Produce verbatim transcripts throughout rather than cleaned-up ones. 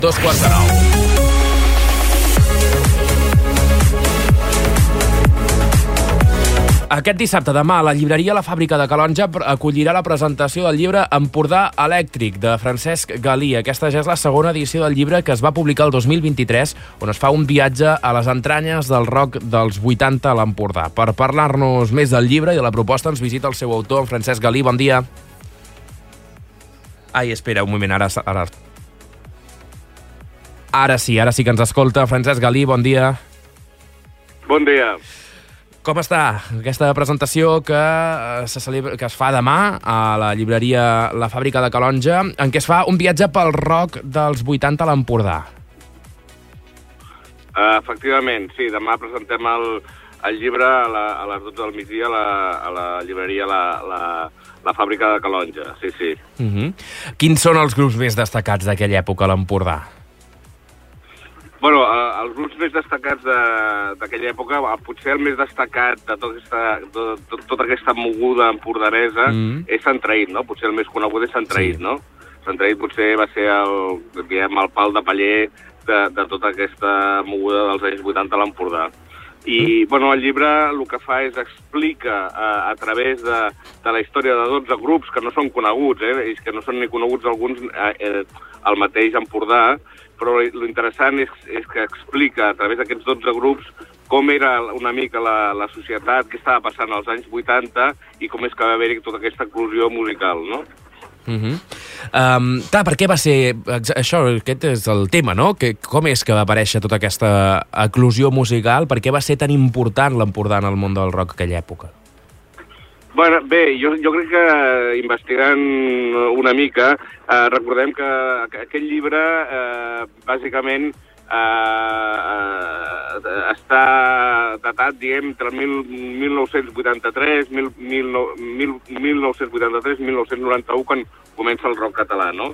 Dos quarts de nou. Aquest dissabte, demà, la llibreria La Fàbrica de Calonge acollirà la presentació del llibre Empordà Elèctric, de Francesc Galí. Aquesta ja és la segona edició del llibre, que es va publicar el dos mil vint-i-tres, on es fa un viatge a les entranyes del rock dels vuitanta a l'Empordà. Per parlar-nos més del llibre i de la proposta ens visita el seu autor, en Francesc Galí. Bon dia. Ai, espera, un moment, ara... Ara, ara sí, ara sí que ens escolta. Francesc Galí, bon dia. Bon dia. Com està aquesta presentació que, se celebra, que es fa demà a la llibreria La Fàbrica de Calonge, en què es fa un viatge pel rock dels vuitanta a l'Empordà? Uh, efectivament, sí. Demà presentem el, el llibre a, la, a les dotze del migdia a la, a la llibreria La, la, la Fàbrica de Calonge, sí, sí. Uh-huh. Quins són els grups més destacats d'aquella època a l'Empordà? Bueno, eh, els grups més destacats d'aquella època, potser el més destacat de tota aquesta, de, de, tota aquesta moguda empordanesa mm. és Sant Traït, no? Potser el més conegut és Sant Traït, sí. No? Sant Traït potser va ser el, diguem, el pal de paller de, de tota aquesta moguda dels anys vuitanta a l'Empordà. I, mm. bueno, el llibre el que fa és explica eh, a través de, de la història de dotze grups que no són coneguts, eh? I que no són ni coneguts alguns eh, eh, al mateix Empordà, però l'interessant és, és que explica a través d'aquests dotze grups com era una mica la, la societat, què estava passant als anys vuitanta i com és que va haver-hi tota aquesta eclosió musical, no? Uh-huh. um, clar, per què va ser... Això, aquest és el tema, no? Que, com és que va aparèixer tota aquesta eclosió musical? Per què va ser tan important l'Empordà en el món del rock aquella època? Bueno, bé, jo, jo crec que investigant una mica, eh, recordem que aquest llibre, eh, bàsicament, eh, eh, està datat, diguem, entre mil nou-cents vuitanta-tres, mil nou-cents vuitanta-tres i mil nou-cents noranta-u, quan comença el rock català, no?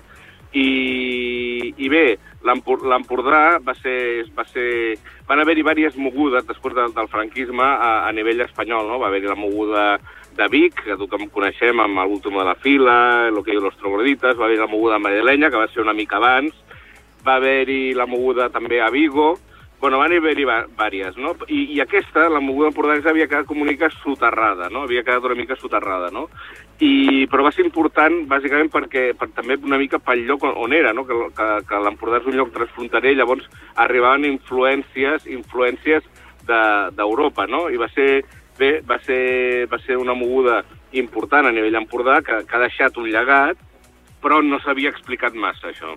I, i bé, l'Empordà va ser, va ser... Van haver-hi diverses mogudes després del, del franquisme a, a nivell espanyol, no? Va haver-hi la moguda de Vic, que tothom coneixem amb l'últim de la fila, el que diu los troglodites, va haver-hi la moguda madrilenya, que va ser una mica abans, va haver-hi la moguda també a Vigo, bueno, van haver-hi diverses, no? I, i aquesta, la moguda empordanesa, havia quedat com una mica soterrada, no? Havia quedat una mica soterrada, no? I, però va ser important, bàsicament, perquè per, també una mica pel lloc on era, no? Que, que, que l'Empordà és un lloc transfronterer, llavors arribaven influències, influències d'Europa, no? I va ser... Bé, va ser, va ser una moguda important a nivell Empordà, que, que ha deixat un llegat, però no s'havia explicat massa, això.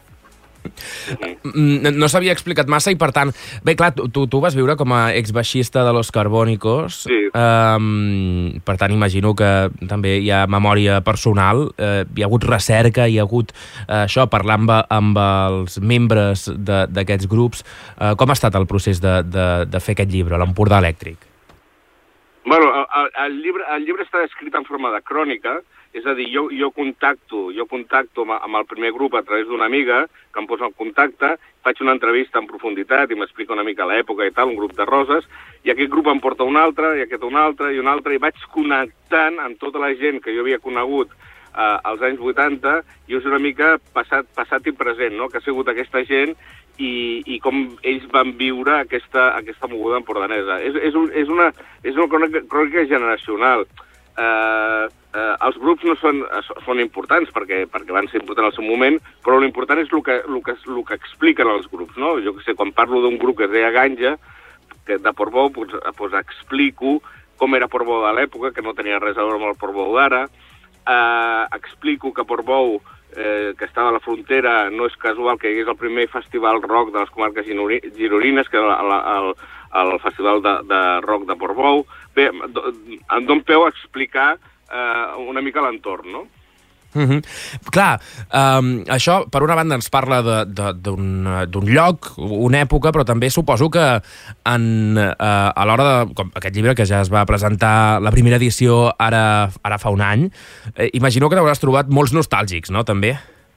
No, no s'havia explicat massa i, per tant... Bé, clar, tu, tu vas viure com a exbaixista de Los Carbónicos. Sí. Um, per tant, imagino que també hi ha memòria personal, uh, hi ha hagut recerca, hi ha hagut uh, això, parlar amb, amb els membres d'aquests grups. Uh, com ha estat el procés de, de, de fer aquest llibre, l'Empordà Elèctric? Bueno, el, el, llibre, el llibre està escrit en forma de crònica, és a dir, jo, jo contacto, jo contacto amb, amb el primer grup a través d'una amiga que em posa en contacte, faig una entrevista en profunditat i m'explica una mica l'època i tal, un grup de roses, i aquest grup em porta un altre, i aquest un altre, i un altre, i vaig connectant amb tota la gent que jo havia conegut eh, als anys vuitanta, i és una mica passat, passat i present, no?, que ha sigut aquesta gent i, i com ells van viure aquesta, aquesta moguda empordanesa. És, és, un, és, una, és una crònica, crònica generacional. Eh, eh, els grups no són, són importants perquè, perquè van ser importants al seu moment, però l'important és el que, el, que, el que expliquen els grups, no? Jo que sé, quan parlo d'un grup que es deia Ganja, que de Portbou, doncs, doncs explico com era Portbou de l'època, que no tenia res a veure amb el Portbou d'ara, eh, explico que Portbou, eh, que estava a la frontera, no és casual que hi hagués el primer festival rock de les comarques gironines, que era el, el, el festival de, de rock de Portbou. Bé, em dono peu a explicar eh, una mica l'entorn, no? Uh-huh. Clar, um, això per una banda ens parla d'un lloc, una època, però també suposo que en, uh, a l'hora de... Com aquest llibre que ja es va presentar la primera edició ara, ara fa un any, eh, imagino que t'hauràs trobat molts nostàlgics, no?, també?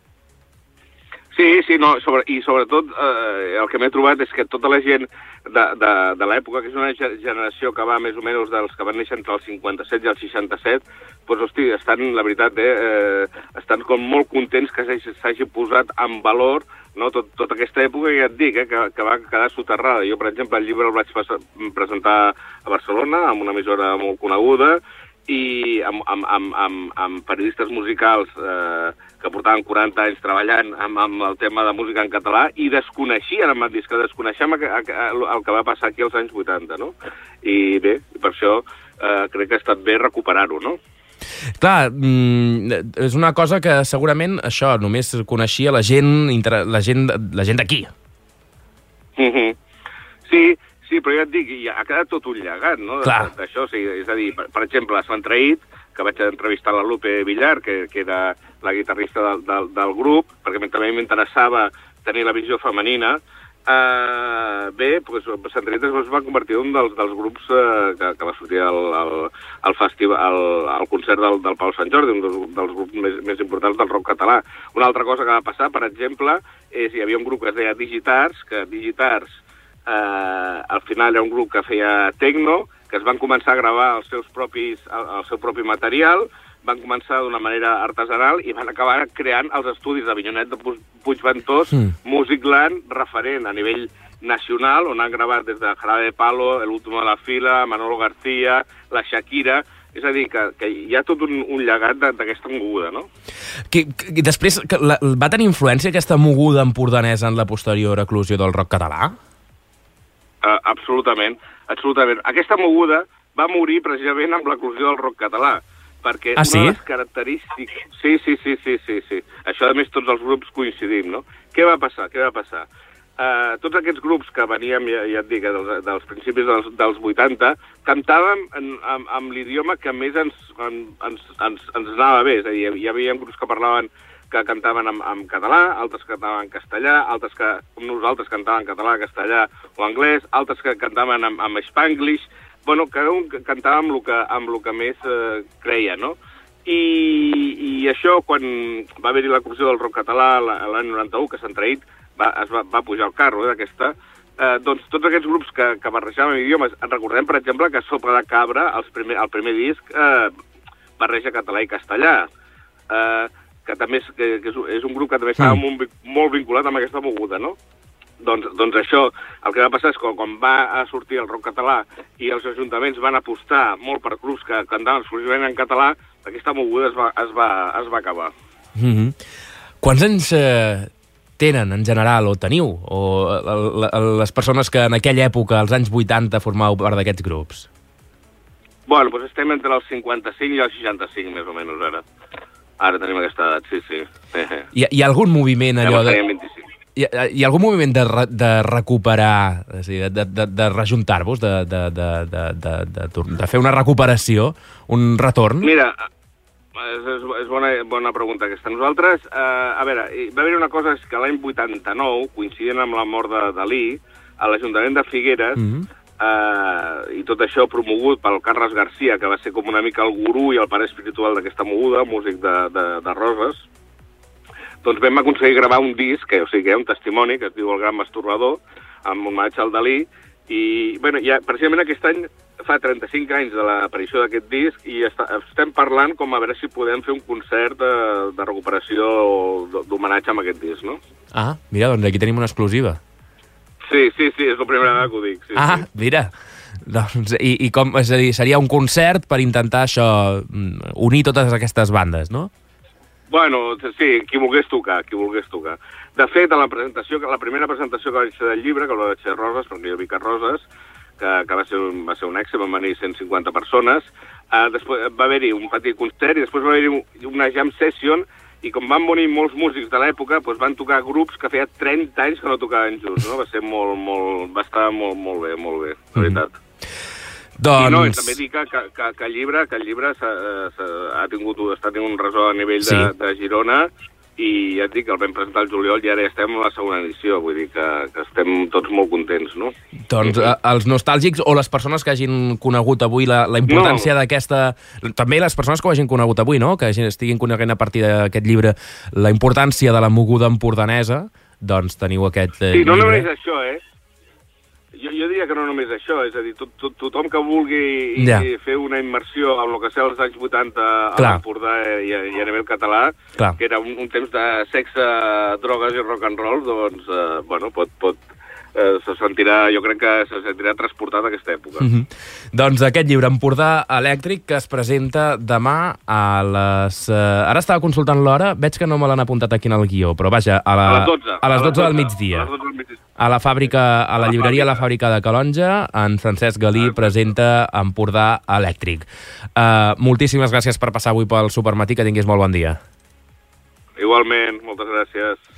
Sí, sí, no, sobre, i sobretot eh, el que m'he trobat és que tota la gent de, de, de l'època, que és una generació que va més o menys dels que van néixer entre el cinquanta-set i el seixanta-set, doncs, hosti, estan, la veritat, eh, eh, estan com molt contents que s'hagi posat en valor no? Tot, tota aquesta època, ja et dic, eh, que, que va quedar soterrada. Jo, per exemple, el llibre el vaig presentar a Barcelona, amb una emissora molt coneguda, i amb, amb, amb, amb, amb periodistes musicals eh, que portaven quaranta anys treballant amb, amb el tema de música en català i desconeixien, em van dir que desconeixem el, el que va passar aquí als anys vuitanta, no? I bé, per això eh, crec que ha estat bé recuperar-ho, no? Clar, és una cosa que segurament això només coneixia la gent la gent, la gent d'aquí. Mm-hmm. Sí, sí, però ja et dic, ha quedat tot un llegat, no? D'això, sí, és a dir, per, per exemple, a Sant Traït, que vaig entrevistar la Lupe Villar, que, que era la guitarrista del, del, del grup, perquè també m'interessava tenir la visió femenina. Uh, bé, doncs, Sant Traït es va convertir en un dels, dels grups uh, que, que va sortir al, al, al, festival, al, al concert del, del Pau Sant Jordi, un dels, dels grups més, més importants del rock català. Una altra cosa que va passar, per exemple, és hi havia un grup que es deia Digitars, que Digitars uh, al final era un grup que feia techno, que es van començar a gravar els seus propis, el, el seu propi material, van començar d'una manera artesanal i van acabar creant els estudis d'Avinyonet de Puigventós, mm. Musicland, referent a nivell nacional, on han gravat des de Jarabe de Palo, El último de la fila, Manolo García, la Shakira. És a dir, que, que hi ha tot un, un llegat d'aquesta moguda, no? Que, que després, que la, va tenir influència aquesta moguda empordanesa en la posterior eclosió del rock català? Uh, absolutament, absolutament. Aquesta moguda va morir precisament amb l'eclosió del rock català, perquè ah, sí? una de les característiques... Sí, sí, sí, sí, sí, sí. Això, a més, tots els grups coincidim, no? Què va passar? Què va passar? Uh, tots aquests grups que veníem, ja, ja et dic, dels, dels principis dels, dels vuitanta, cantàvem en, en, en l'idioma que més ens, en, ens, ens, ens anava bé. És a dir, hi havia grups que parlaven que cantaven en, en català, altres que cantaven en castellà, altres que, com nosaltres, cantaven en català, castellà o anglès, altres que cantaven en, en spanglish. Bueno, cada un cantava amb el que, amb el que més eh, creia, no? I, i això, quan va haver-hi la cursió del rock català l'any noranta-u, que Sant Traït va, es va, va pujar al carro eh, d'aquesta, eh, doncs tots aquests grups que, que barrejaven idiomes, recordem, per exemple, que Sopa de Cabra, els primer, el primer disc, eh, barreja català i castellà, eh, que també és, que, que és un grup que també estava molt, molt vinculat amb aquesta moguda, no? Doncs, doncs això, el que va passar és que quan va sortir el rock català i els ajuntaments van apostar molt per grups que cantaven exclusivament en català, aquesta moguda es va, es va, es va acabar. Mm-hmm. Quants anys eh, tenen en general, o teniu, o l, l, les persones que en aquella època, als anys vuitanta, formàveu part d'aquests grups? Bueno, doncs estem entre els cinquanta-cinc i els seixanta-cinc, més o menys, ara. Ara tenim aquesta edat, sí, sí. Hi, hi ha algun moviment allò de... vint-i-cinc. Hi ha, hi ha algun moviment de, re, de recuperar, és a dir, de, de, de rejuntar-vos, de, de, de, de, de, de, de fer una recuperació, un retorn? Mira, és, és bona, bona pregunta aquesta. Nosaltres, eh, a veure, va haver una cosa, és que l'any vuitanta-nou, coincidint amb la mort de Dalí, a l'Ajuntament de Figueres, mm-hmm. eh, i tot això promogut pel Carles Garcia, que va ser com una mica el gurú i el pare espiritual d'aquesta moguda, músic de, de, de Roses, doncs vam aconseguir gravar un disc, que, o sigui, un testimoni, que es diu El Gran Masturbador, amb un homenatge al Dalí, i, bueno, ja, precisament aquest any fa trenta-cinc anys de l'aparició d'aquest disc i està, estem parlant com a veure si podem fer un concert de, de recuperació d'homenatge amb aquest disc, no? Ah, mira, doncs aquí tenim una exclusiva. Sí, sí, sí, és la primera vegada que ho dic. Sí, ah, sí. Mira, doncs, i, i com, és a dir, seria un concert per intentar això, unir totes aquestes bandes, no? Bueno, sí, qui volgués tocar, qui volgués tocar. De fet, a la presentació, la primera presentació que vaig fer del llibre, que el vaig fer a Roses, perquè jo vic a Roses, que, que va, ser un, va ser un èxit, van venir cent cinquanta persones, eh, després va haver-hi un petit concert i després va haver-hi un, una jam session, i com van venir molts músics de l'època, doncs van tocar grups que feia trenta anys que no tocaven junts, no? Va ser molt, molt, va estar molt, molt bé, molt bé, de veritat. Mm. Doncs... I no, i també dir que, que, que, que el llibre, que el llibre s'ha, s'ha, ha tingut, està tingut un ressò a nivell de, sí. de Girona, i ja et dic que el vam presentar el juliol i ara ja estem a la segona edició, vull dir que, que estem tots molt contents, no? Doncs eh, els nostàlgics o les persones que hagin conegut avui la, la importància no. d'aquesta... També les persones que ho hagin conegut avui, no? Que estiguin coneguent a partir d'aquest llibre la importància de la moguda empordanesa, doncs teniu aquest eh, sí, no llibre. només això, eh? Jo, jo diria que no només això, és a dir, tot, tot, tothom que vulgui ja. fer una immersió en el que sé als anys vuitanta a l'Empordà i, i a nivell català, Clar. que era un, un temps de sexe, drogues i rock and roll, doncs, eh, bueno, pot, pot, eh, se sentirà, jo crec que se sentirà transportat a aquesta època. Mm-hmm. Doncs aquest llibre, Empordà Elèctric, que es presenta demà a les... Eh, ara estava consultant l'hora, veig que no me l'han apuntat aquí en el guió, però vaja, a, la, a les dotze. A les dotze del migdia. A les dotze del migdia. A la fàbrica, a la llibreria La Fàbrica de Calonja, en Francesc Galí presenta Empordà Elèctric. Uh, moltíssimes gràcies per passar avui pel Supermatí, que tinguis molt bon dia. Igualment, moltes gràcies.